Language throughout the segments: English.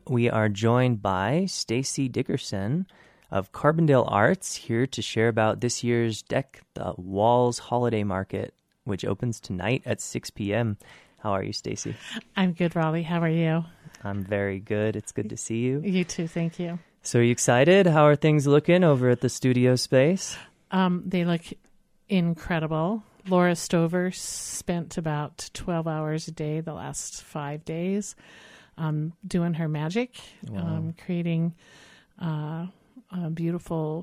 we are joined by Stacy Dickerson of Carbondale Arts, here to share about this year's Deck the Walls Holiday Market, which opens tonight at 6 p.m. How are you, Stacy? I'm good, Robbie. How are you? I'm very good. It's good to see you. You too. Thank you. So are you excited? How are things looking over at the studio space? They look incredible. Laura Stover spent about 12 hours a day the last 5 days doing her magic, creating a beautiful,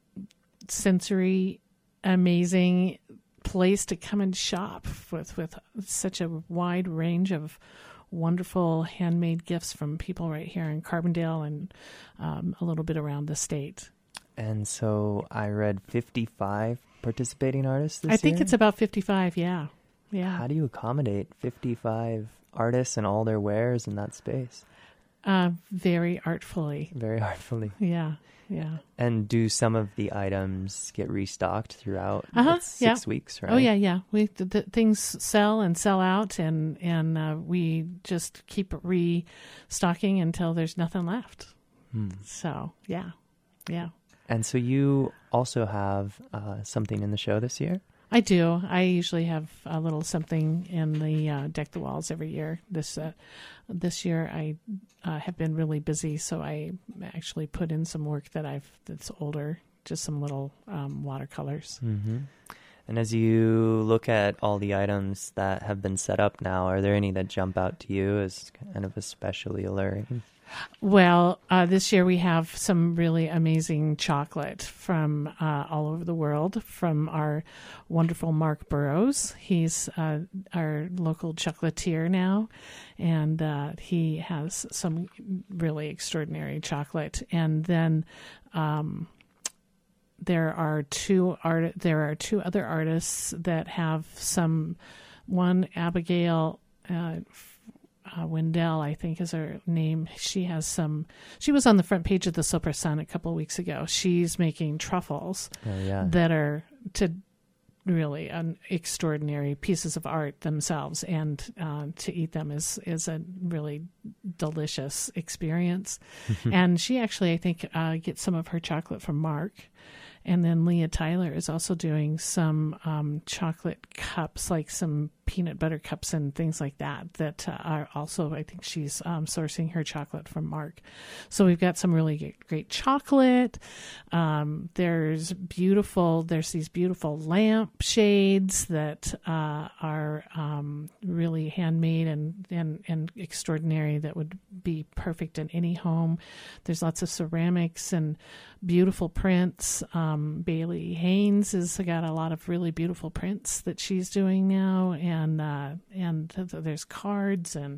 sensory, amazing place to come and shop with such a wide range of wonderful handmade gifts from people right here in Carbondale and a little bit around the state. And so I read 55 participating artists this year? I think it's about 55, yeah. How do you accommodate 55 artists and all their wares in that space? Very artfully. Very artfully. Yeah. And do some of the items get restocked throughout? It's 6 weeks, right? Oh, yeah. The things sell and sell out, and we just keep restocking until there's nothing left. So, yeah. And so you also have something in the show this year? I do. I usually have a little something in the Deck the Walls every year. This year I have been really busy, so I actually put in some work that's older, just some little watercolors. Mm-hmm. And as you look at all the items that have been set up now, are there any that jump out to you as kind of especially alluring? Well, this year we have some really amazing chocolate from all over the world from our wonderful Mark Burrows. He's our local chocolatier now, and he has some really extraordinary chocolate. And then there are two other artists that have some. One, Abigail Wendell, I think is her name. She was on the front page of the Silver Sun a couple of weeks ago. She's making truffles that are really extraordinary pieces of art themselves, and to eat them is a really delicious experience. And she actually, I think, gets some of her chocolate from Mark. And then Leah Tyler is also doing some chocolate cups, like some peanut butter cups and things like that are also, I think she's sourcing her chocolate from Mark. So we've got some really great chocolate. There's these beautiful lamp shades that are really handmade and extraordinary that would be perfect in any home. There's lots of ceramics and beautiful prints. Bailey Haynes has got a lot of really beautiful prints that she's doing now, and there's cards and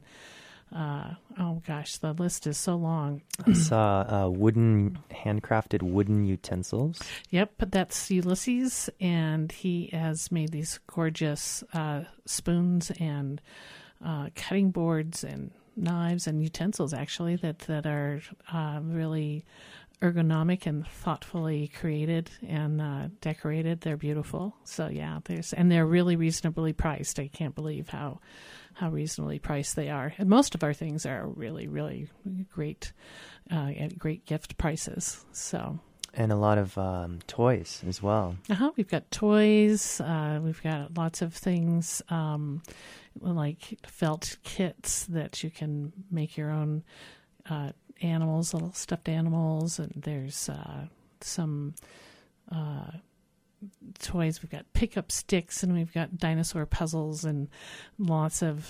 oh gosh, the list is so long. I saw handcrafted wooden utensils. Yep, but that's Ulysses, and he has made these gorgeous spoons and cutting boards and knives and utensils actually that are really ergonomic and thoughtfully created and decorated. They're beautiful. So yeah, they're really reasonably priced. I can't believe how reasonably priced they are. And most of our things are really, really great, at great gift prices. So. And a lot of toys as well. We've got toys. We've got lots of things like felt kits that you can make your own animals, little stuffed animals, and there's some toys. We've got pickup sticks, and we've got dinosaur puzzles, and lots of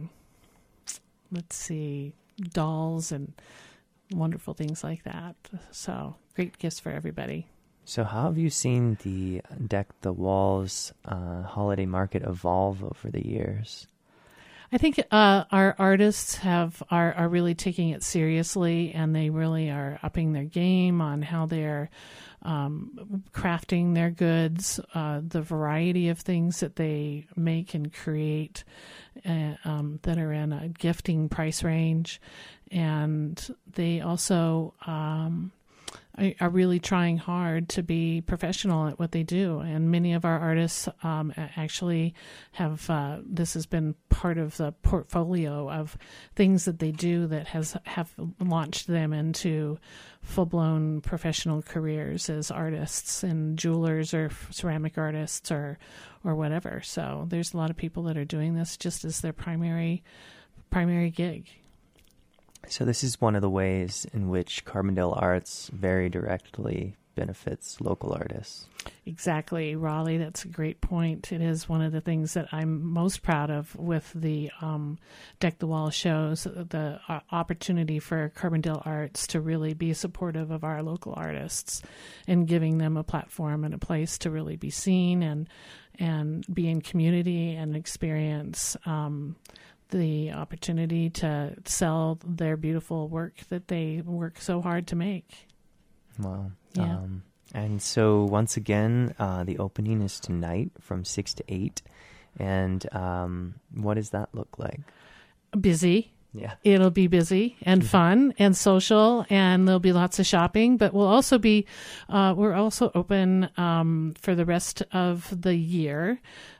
dolls and wonderful things like that. So great gifts for everybody. So how have you seen the Deck the Walls holiday market evolve over the years? I think our artists are really taking it seriously, and they really are upping their game on how they're crafting their goods, the variety of things that they make and create that are in a gifting price range. And they also are really trying hard to be professional at what they do. And many of our artists actually have, this has been part of the portfolio of things that they do that have launched them into full-blown professional careers as artists and jewelers or ceramic artists or whatever. So there's a lot of people that are doing this just as their primary gig. So this is one of the ways in which Carbondale Arts very directly benefits local artists. Exactly, Raleigh. That's a great point. It is one of the things that I'm most proud of with the Deck the Wall shows, the opportunity for Carbondale Arts to really be supportive of our local artists and giving them a platform and a place to really be seen and be in community and experience the opportunity to sell their beautiful work that they work so hard to make. Wow. Yeah. And so once again, the opening is tonight from 6 to 8. And what does that look like? Busy. Yeah. It'll be busy and fun and social, and there'll be lots of shopping, but we'll also be, we're also open for the rest of the year.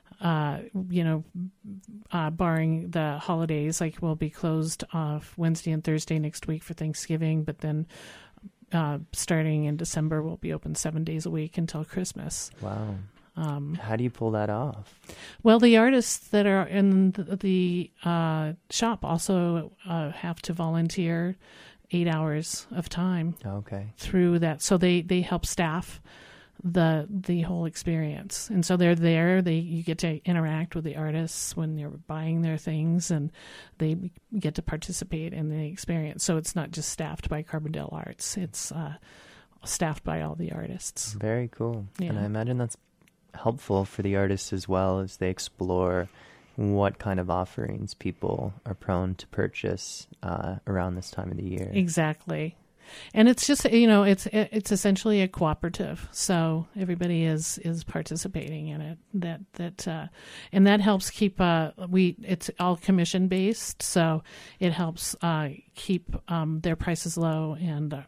Barring the holidays, like we'll be closed off Wednesday and Thursday next week for Thanksgiving, but then starting in December, we'll be open 7 days a week until Christmas. Wow. How do you pull that off? Well, the artists that are in the shop also have to volunteer 8 hours of time through that. So they help staff the whole experience, and so they're there. You get to interact with the artists when they're buying their things, and they get to participate in the experience. So it's not just staffed by Carbondale Arts; it's staffed by all the artists. Very cool. Yeah. And I imagine that's helpful for the artists as well as they explore what kind of offerings people are prone to purchase around this time of the year. Exactly. And it's just, it's essentially a cooperative. So everybody is participating in it. And that helps keep, it's all commission based. So it helps keep their prices low and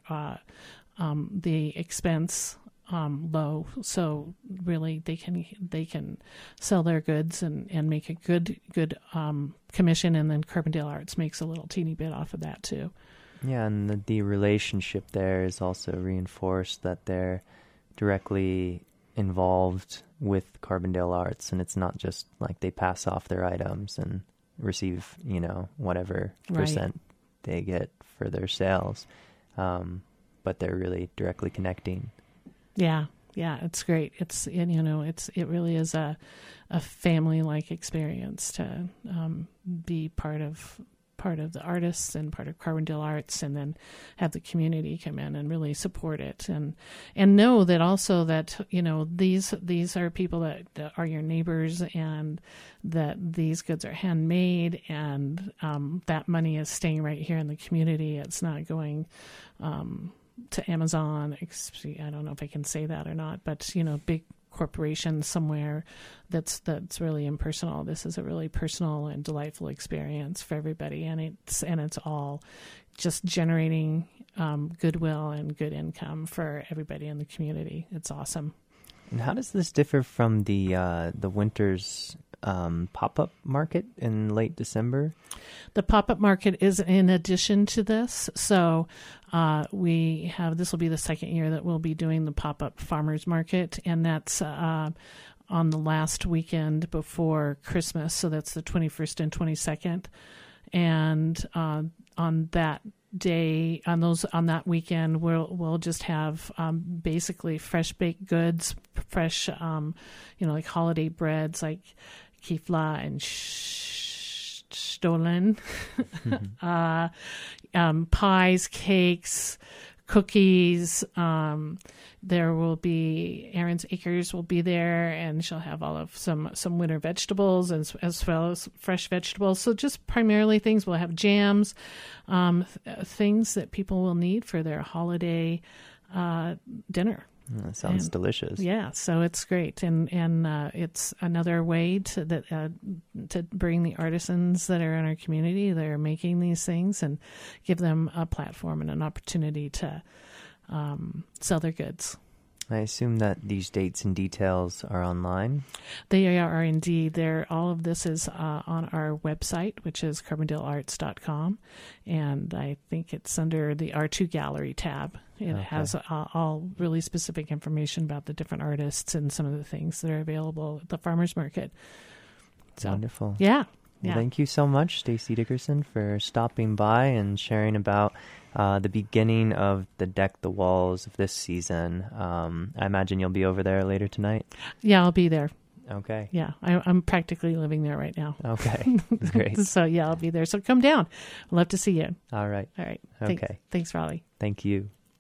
the expense low. So really they can sell their goods and make a good commission. And then Carbondale Arts makes a little teeny bit off of that too. Yeah, and the relationship there is also reinforced that they're directly involved with Carbondale Arts, and it's not just like they pass off their items and receive, whatever percent they get for their sales, but they're really directly connecting. Yeah, it's great. It really is a family-like experience to be part of the artists and part of Carbondale Arts, and then have the community come in and really support it and know that also that, these are people that are your neighbors, and that these goods are handmade, and that money is staying right here in the community. It's not going to Amazon. I don't know if I can say that or not, but big corporation somewhere that's really impersonal. This is a really personal and delightful experience for everybody, and it's all just generating goodwill and good income for everybody in the community. It's awesome. And how does this differ from the Winters pop-up market in late December? The pop-up market is in addition to this. So this will be the second year that we'll be doing the pop-up farmers market, and that's on the last weekend before Christmas. So that's the 21st and 22nd. And on that day, on that weekend, we'll just have basically fresh baked goods, fresh like holiday breads like kifla and stollen, pies, cakes, cookies. There will be Erin's Acres will be there, and she'll have all of some winter vegetables as well as fresh vegetables. So just primarily things. We'll have jams, things that people will need for their holiday dinner. That sounds delicious. Yeah, so it's great, and it's another way to bring the artisans that are in our community that are making these things, and give them a platform and an opportunity to sell their goods. I assume that these dates and details are online. They are indeed. All of this is on our website, which is carbondalearts.com. And I think it's under the R2 Gallery tab. It has all really specific information about the different artists and some of the things that are available at the farmers market. So, wonderful. Yeah. Well, thank you so much, Stacy Dickerson, for stopping by and sharing about the beginning of the Deck the Walls of this season. I imagine you'll be over there later tonight. Yeah, I'll be there. Okay. Yeah, I'm practically living there right now. Okay, great. So, yeah, I'll be there. So come down. I'd love to see you. All right. All right. Okay. Thanks, Raleigh. Thank you.